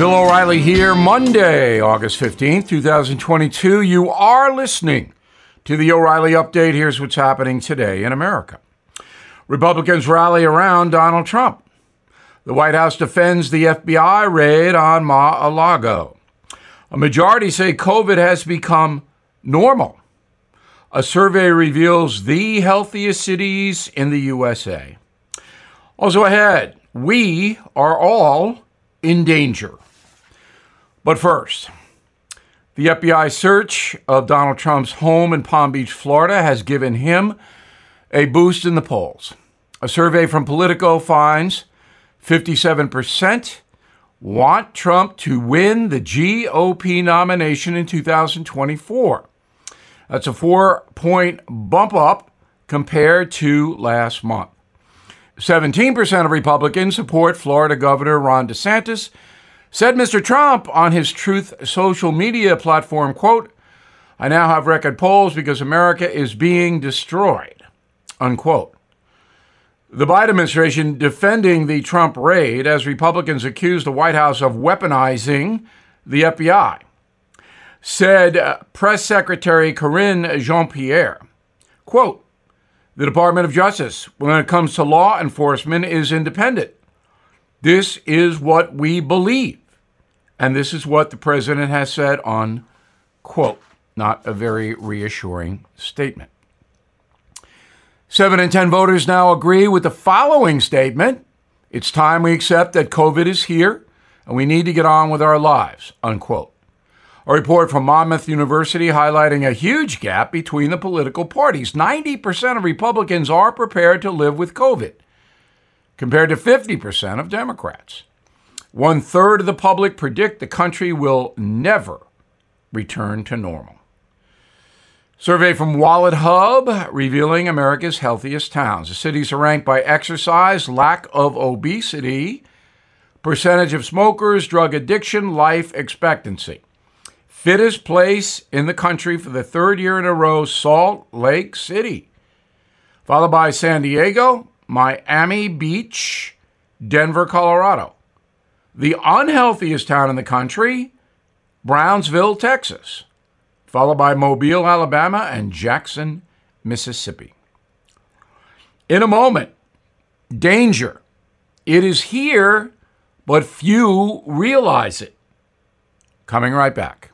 Bill O'Reilly here, Monday, August 15th, 2022. You are listening to the O'Reilly Update. Here's what's happening today in America. Republicans rally around Donald Trump. The White House defends the FBI raid on Mar-a-Lago. A majority say COVID has become normal. A survey reveals the healthiest cities in the USA. Also ahead, we are all in danger. But first, the FBI search of Donald Trump's home in Palm Beach, Florida, has given him a boost in the polls. A survey from Politico finds 57% want Trump to win the GOP nomination in 2024. That's a 4-point bump up compared to last month. 17% of Republicans support Florida Governor Ron DeSantis, said Mr. Trump on his Truth social media platform, quote, "I now have record polls because America is being destroyed," unquote. The Biden administration defending the Trump raid as Republicans accused the White House of weaponizing the FBI. Said Press Secretary Karine Jean-Pierre, quote, "The Department of Justice, when it comes to law enforcement, is independent. This is what we believe. And this is what the president has said," unquote. Not a very reassuring statement. 7 in 10 voters now agree with the following statement: "It's time we accept that COVID is here and we need to get on with our lives," unquote. A report from Monmouth University highlighting a huge gap between the political parties. 90% of Republicans are prepared to live with COVID, compared to 50% of Democrats. 1/3 of the public predict the country will never return to normal. Survey from Wallet Hub revealing America's healthiest towns. The cities are ranked by exercise, lack of obesity, percentage of smokers, drug addiction, life expectancy. Fittest place in the country for the 3rd year in a row, Salt Lake City, followed by San Diego, Miami Beach, Denver, Colorado. The unhealthiest town in the country, Brownsville, Texas, followed by Mobile, Alabama, and Jackson, Mississippi. In a moment, danger. It is here, but few realize it. Coming right back.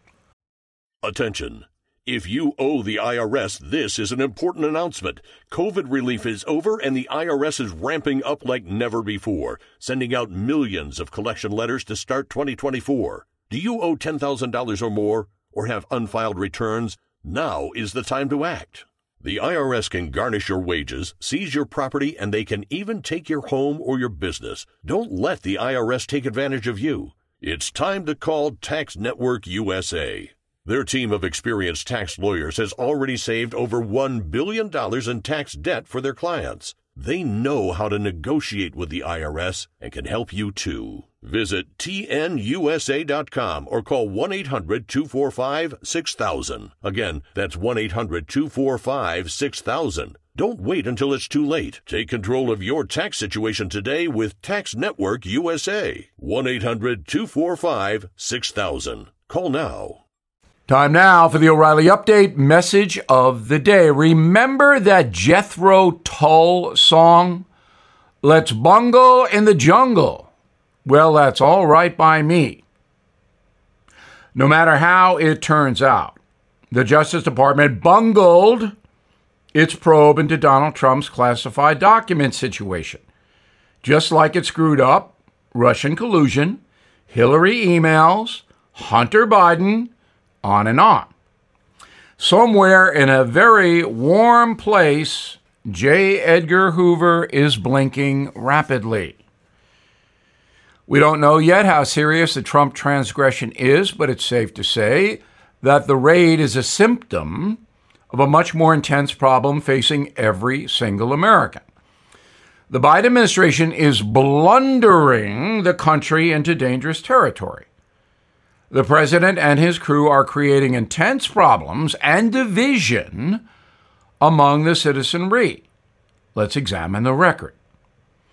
Attention. If you owe the IRS, this is an important announcement. COVID relief is over and the IRS is ramping up like never before, sending out millions of collection letters to start 2024. Do you owe $10,000 or more or have unfiled returns? Now is the time to act. The IRS can garnish your wages, seize your property, and they can even take your home or your business. Don't let the IRS take advantage of you. It's time to call Tax Network USA. Their team of experienced tax lawyers has already saved over $1 billion in tax debt for their clients. They know how to negotiate with the IRS and can help you too. Visit tnusa.com or call 1-800-245-6000. Again, that's 1-800-245-6000. Don't wait until it's too late. Take control of your tax situation today with Tax Network USA. 1-800-245-6000. Call now. Time now for the O'Reilly Update message of the day. Remember that Jethro Tull song, "Let's Bungle in the Jungle"? Well, that's all right by me. No matter how it turns out, the Justice Department bungled its probe into Donald Trump's classified document situation, just like it screwed up Russian collusion, Hillary emails, Hunter Biden, on and on. Somewhere in a very warm place, J. Edgar Hoover is blinking rapidly. We don't know yet how serious the Trump transgression is, but it's safe to say that the raid is a symptom of a much more intense problem facing every single American. The Biden administration is blundering the country into dangerous territory. The president and his crew are creating intense problems and division among the citizenry. Let's examine the record.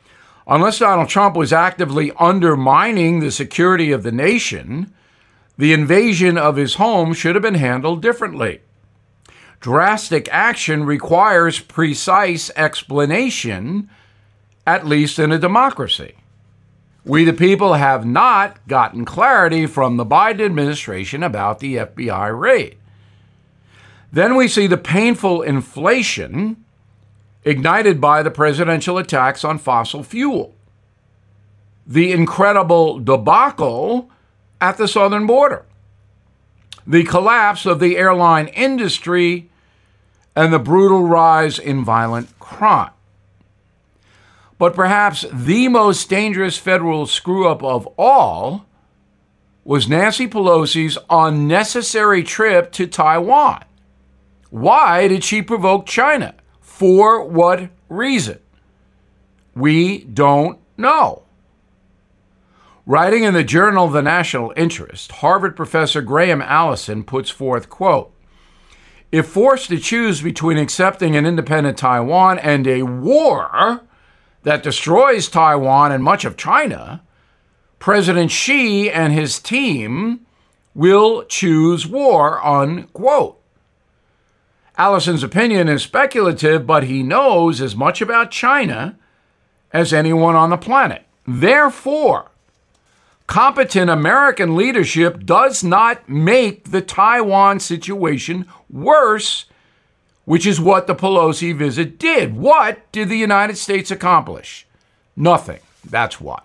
Unless Donald Trump was actively undermining the security of the nation, the invasion of his home should have been handled differently. Drastic action requires precise explanation, at least in a democracy. We, the people, have not gotten clarity from the Biden administration about the FBI raid. Then we see the painful inflation ignited by the presidential attacks on fossil fuel, the incredible debacle at the southern border, the collapse of the airline industry, and the brutal rise in violent crime. But perhaps the most dangerous federal screw-up of all was Nancy Pelosi's unnecessary trip to Taiwan. Why did she provoke China? For what reason? We don't know. Writing in the Journal of the National Interest, Harvard professor Graham Allison puts forth, quote, "If forced to choose between accepting an independent Taiwan and a war that destroys Taiwan and much of China, President Xi and his team will choose war," unquote. Allison's opinion is speculative, but he knows as much about China as anyone on the planet. Therefore, competent American leadership does not make the Taiwan situation worse, which is what the Pelosi visit did. What did the United States accomplish? Nothing. That's what.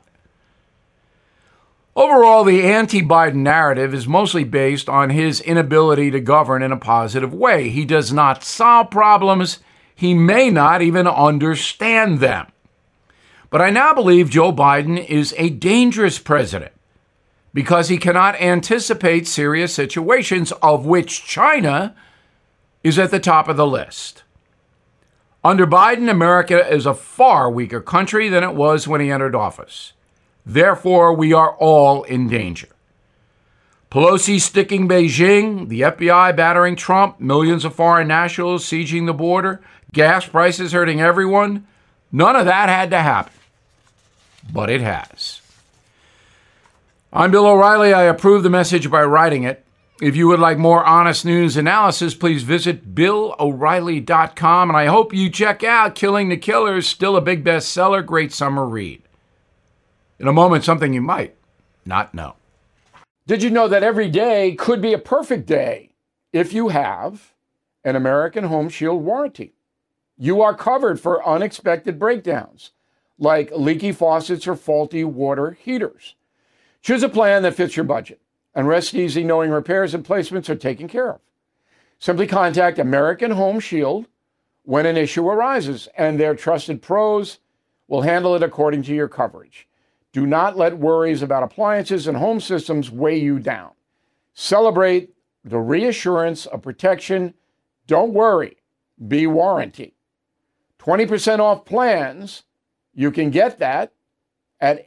Overall, the anti-Biden narrative is mostly based on his inability to govern in a positive way. He does not solve problems. He may not even understand them. But I now believe Joe Biden is a dangerous president because he cannot anticipate serious situations, of which China is at the top of the list. Under Biden, America is a far weaker country than it was when he entered office. Therefore, we are all in danger. Pelosi sticking Beijing, the FBI battering Trump, millions of foreign nationals sieging the border, gas prices hurting everyone. None of that had to happen. But it has. I'm Bill O'Reilly. I approve the message by writing it. If you would like more honest news analysis, please visit BillO'Reilly.com. And I hope you check out Killing the Killers, still a big bestseller, great summer read. In a moment, something you might not know. Did you know that every day could be a perfect day if you have an American Home Shield warranty? You are covered for unexpected breakdowns, like leaky faucets or faulty water heaters. Choose a plan that fits your budget and rest easy knowing repairs and placements are taken care of. Simply contact American Home Shield when an issue arises, and their trusted pros will handle it according to your coverage. Do not let worries about appliances and home systems weigh you down. Celebrate the reassurance of protection. Don't worry, be warranty. 20% off plans. You can get that at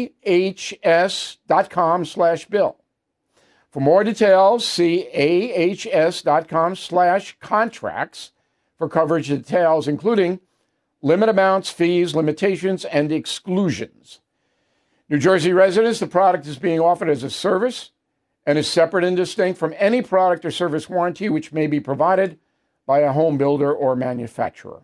ahs.com/bill. For more details, see ahs.com/contracts for coverage details, including limit amounts, fees, limitations, and exclusions. New Jersey residents, the product is being offered as a service and is separate and distinct from any product or service warranty which may be provided by a home builder or manufacturer.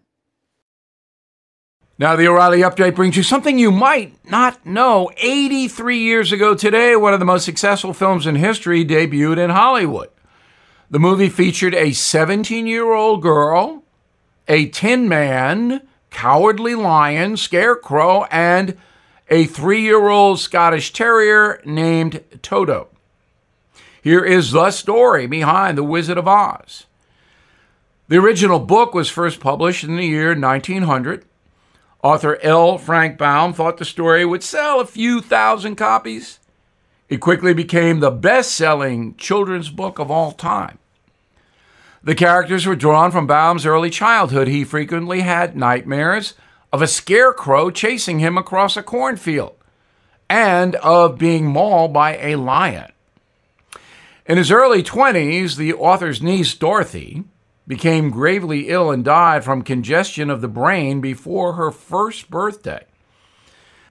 Now, the O'Reilly Update brings you something you might not know. 83 years ago today, one of the most successful films in history debuted in Hollywood. The movie featured a 17-year-old girl, a Tin Man, Cowardly Lion, Scarecrow, and a 3-year-old Scottish Terrier named Toto. Here is the story behind The Wizard of Oz. The original book was first published in the year 1900. Author L. Frank Baum thought the story would sell a few thousand copies. It quickly became the best-selling children's book of all time. The characters were drawn from Baum's early childhood. He frequently had nightmares of a scarecrow chasing him across a cornfield and of being mauled by a lion. In his early 20s, the author's niece, Dorothy, became gravely ill and died from congestion of the brain before her first birthday.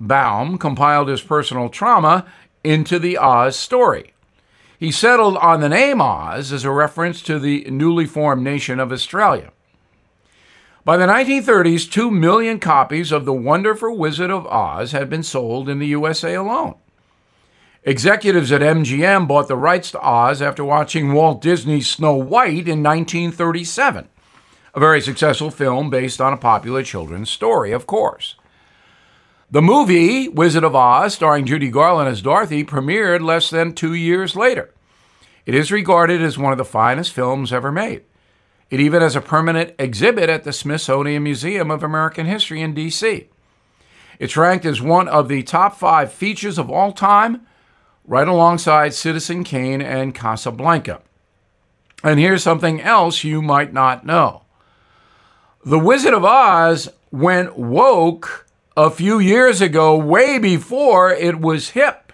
Baum compiled his personal trauma into the Oz story. He settled on the name Oz as a reference to the newly formed nation of Australia. By the 1930s, 2 million copies of The Wonderful Wizard of Oz had been sold in the USA alone. Executives at MGM bought the rights to Oz after watching Walt Disney's Snow White in 1937, a very successful film based on a popular children's story, of course. The movie, Wizard of Oz, starring Judy Garland as Dorothy, premiered less than 2 years later. It is regarded as one of the finest films ever made. It even has a permanent exhibit at the Smithsonian Museum of American History in D.C. It's ranked as one of the top 5 features of all time, right alongside Citizen Kane and Casablanca. And here's something else you might not know. The Wizard of Oz went woke a few years ago, way before it was hip.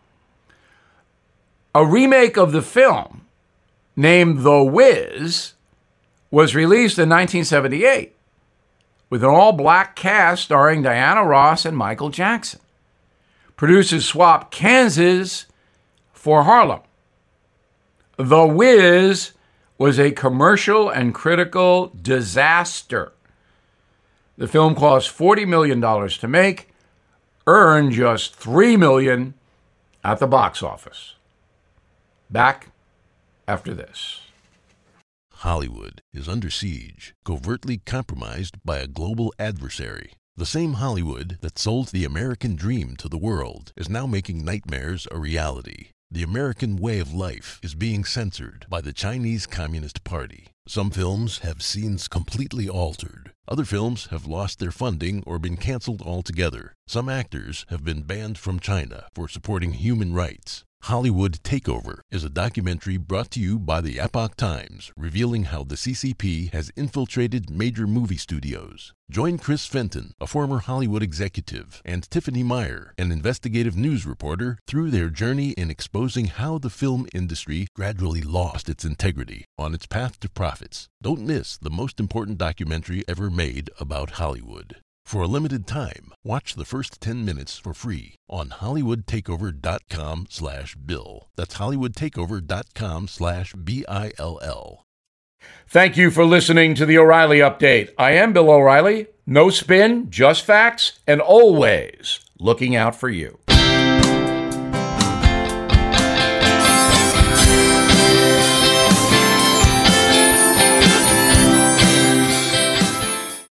A remake of the film, named The Wiz, was released in 1978 with an all-black cast starring Diana Ross and Michael Jackson. Producers swapped Kansas for Harlem. The Wiz was a commercial and critical disaster. The film cost $40 million to make, earned just $3 million at the box office. Back after this. Hollywood is under siege, covertly compromised by a global adversary. The same Hollywood that sold the American dream to the world is now making nightmares a reality. The American way of life is being censored by the Chinese Communist Party. Some films have scenes completely altered. Other films have lost their funding or been canceled altogether. Some actors have been banned from China for supporting human rights. Hollywood Takeover is a documentary brought to you by the Epoch Times, revealing how the CCP has infiltrated major movie studios. Join Chris Fenton, a former Hollywood executive, and Tiffany Meyer, an investigative news reporter, through their journey in exposing how the film industry gradually lost its integrity on its path to profits. Don't miss the most important documentary ever made about Hollywood. For a limited time, watch the first 10 minutes for free on HollywoodTakeover.com/Bill. That's HollywoodTakeover.com/BILL. Thank you for listening to the O'Reilly Update. I am Bill O'Reilly. No spin, just facts, and always looking out for you.